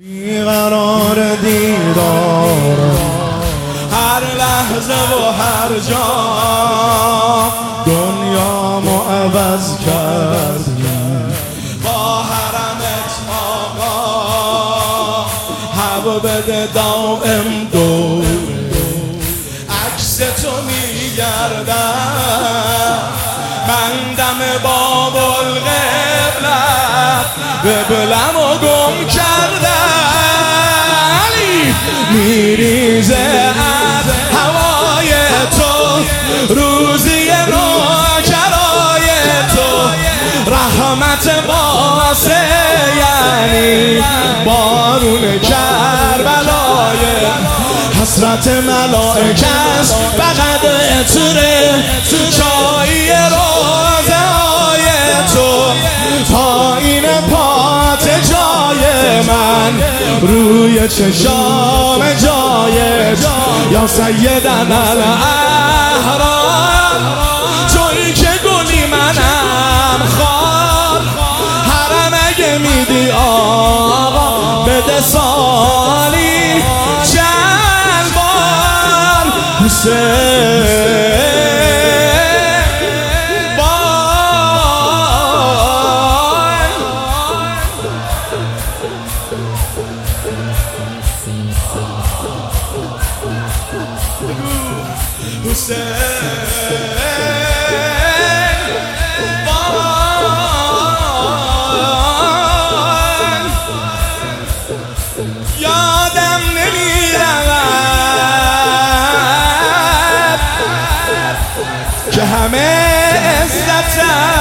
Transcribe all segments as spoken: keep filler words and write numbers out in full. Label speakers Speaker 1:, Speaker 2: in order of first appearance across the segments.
Speaker 1: بیقرار دیدار هر لحظه و هر جا دنیامو عوض کردی با حرمت آقا هوا بده دائم دور عکس تو میگردم من دم باب القبله قبلم و گم کردم میریزه از هوای تو روزی نوکرای تو رحمت واسه یعنی بارون کربلای حسرت ملائکه است فقط عطر چای روزه های تو پایین پات جای من روی چشام جای یا سیدنا الاحرار تویی که گلی منم خار حرم اگه میدی آقا بده سالی چند بار حسین حسین یادم نمیرود که همه عزتم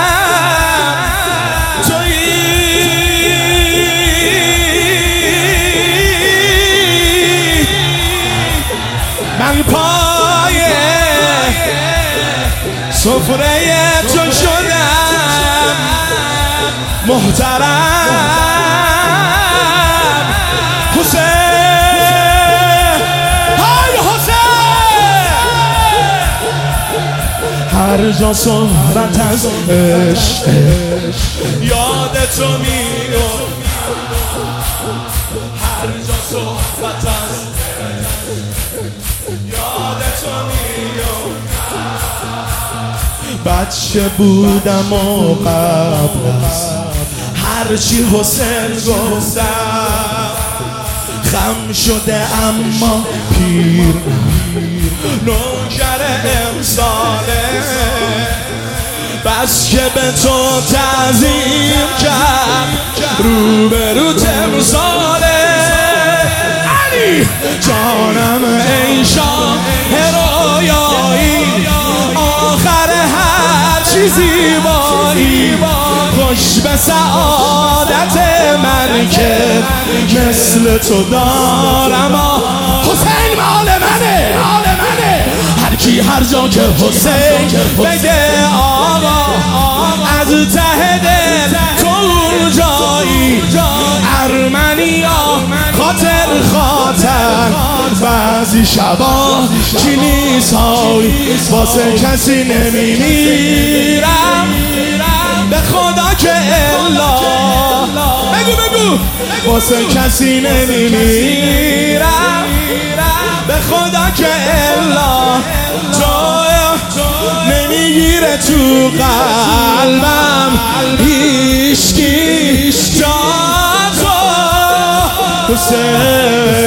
Speaker 1: تویی من پای سفره تو شدم محترم حسین های حسین هر جا صحبت از عشق یاد تو میاد هر جا صحبت از یاد تو میاد بچه بودم و قبل از هرچی حسین گفتم خم شده اما پیر نوکر امساله بس که به تو تعظیم کرد روبرو تمثاله علی جانم ای شاه رویایی آخر هر چیزی بایی خوش به سعادت من که مثل تو دارم حسین مال منه مال منه هر کی هر جا که حسین بگه آقا از ته دل تو جایی ارمنیا خاطر خاطر بعضی شبا کلیسایی واسه کسی نمیمیرم به خدا که الا بگو بگو واسه کسی نمیمیرم به خدا که الا تو نمیگیره تو قلبم هیچکی جا تو حسین